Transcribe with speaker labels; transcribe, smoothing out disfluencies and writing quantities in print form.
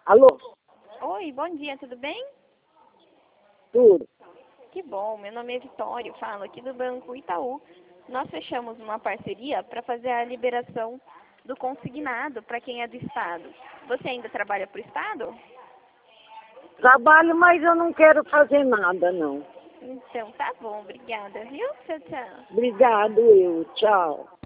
Speaker 1: Alô?
Speaker 2: Oi, bom dia, tudo bem?
Speaker 1: Tudo.
Speaker 2: Que bom, meu nome é Vitória, falo aqui do Banco Itaú. Nós fechamos uma parceria para fazer a liberação do consignado para quem é do Estado. Você ainda trabalha para o Estado?
Speaker 1: Trabalho, mas eu não quero fazer nada, não.
Speaker 2: Então, tá bom, obrigada, viu? Tchau, tchau.
Speaker 1: Obrigado, eu. Tchau.